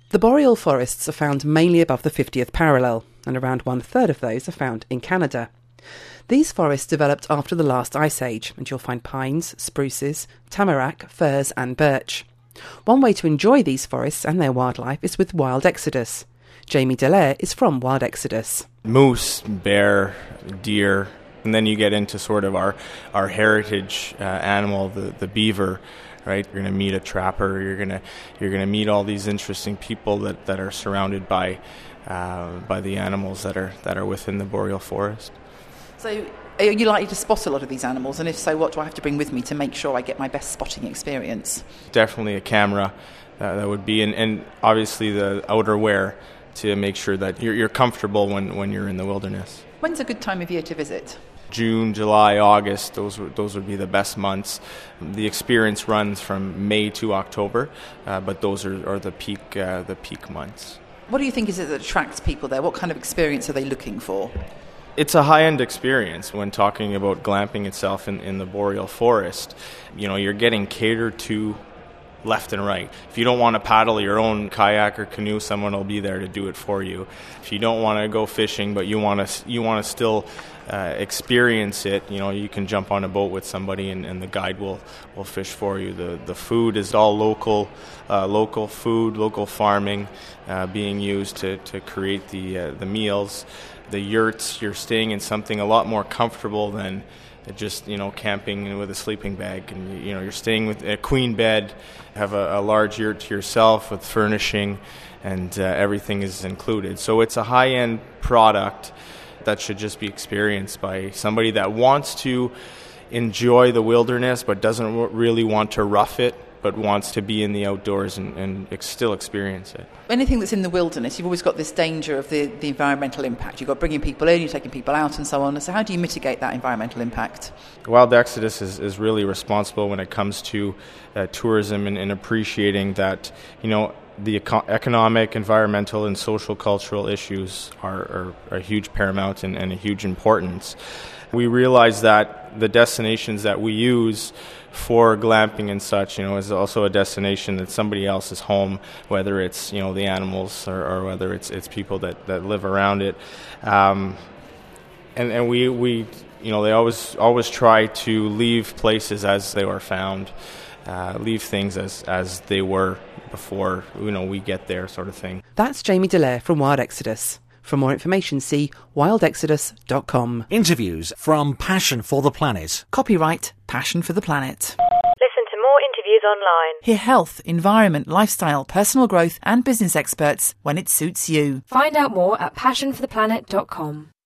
The boreal forests are found mainly above the 50th parallel, and around 1/3 of those are found in Canada. These forests developed after the last ice age, and you'll find pines, spruces, tamarack, firs and birch. One way to enjoy these forests and their wildlife is with Wild Exodus. Jamie Dallaire is from Wild Exodus. Moose, bear, deer, and then you get into sort of our heritage animal, the beaver. Right, you're going to meet a trapper. You're going to meet all these interesting people that are surrounded by the animals that are within the boreal forest. So, are you likely to spot a lot of these animals? And if so, what do I have to bring with me to make sure I get my best spotting experience? Definitely a camera, that would be, and obviously the outerwear to make sure that you're comfortable when you're in the wilderness. When's a good time of year to visit? June, July, August, those would be the best months. The experience runs from May to October, but those are the peak months. What do you think is it that attracts people there? What kind of experience are they looking for? It's a high-end experience when talking about glamping itself in the boreal forest. You know, you're getting catered to left and right. If you don't want to paddle your own kayak or canoe, someone will be there to do it for you. If you don't want to go fishing, but you want to still experience it, you know, you can jump on a boat with somebody and the guide will fish for you. The food is all local food, local farming being used to create the meals. The yurts, you're staying in something a lot more comfortable than just, you know, camping with a sleeping bag. And, you know, you're staying with a queen bed, have a large yurt to yourself with furnishing, and everything is included. So it's a high-end product that should just be experienced by somebody that wants to enjoy the wilderness but doesn't really want to rough it, but wants to be in the outdoors and still experience it. Anything that's in the wilderness, you've always got this danger of the environmental impact. You've got bringing people in, you're taking people out and so on. So how do you mitigate that environmental impact? Wild Exodus is really responsible when it comes to tourism and appreciating that, you know, the economic, environmental, and social cultural issues are a huge paramount and a huge importance. We realize that the destinations that we use for glamping and such, you know, is also a destination that's somebody else's home, whether it's, you know, the animals or whether it's people that live around it. And we you know, they always try to leave places as they were found, leave things as they were before, you know, we get there, sort of thing. That's Jamie Dallaire from Wild Exodus. For more information, see wildexodus.com. Interviews from Passion for the Planet. Copyright Passion for the Planet. Listen to more interviews online. Hear health, environment, lifestyle, personal growth and business experts when it suits you. Find out more at passionfortheplanet.com.